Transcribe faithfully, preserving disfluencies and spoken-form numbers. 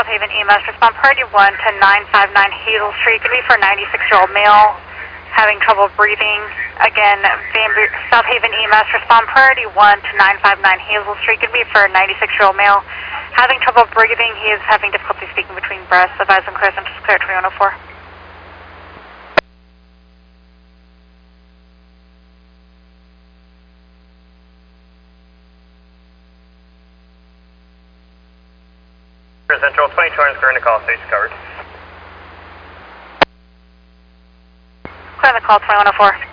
South Haven E M S, respond priority one to nine five nine Hazel Street, could be for a ninety-six-year-old male having trouble breathing. Again, South Haven E M S, respond priority one to nine five nine Hazel Street, could be for a ninety-six-year-old male having trouble breathing. He is having difficulty speaking between breaths. Advise him clear Central Clear twenty-one oh four. Central, twenty-two hundred clear in the call, station covered. Clear the call, twenty-one oh four.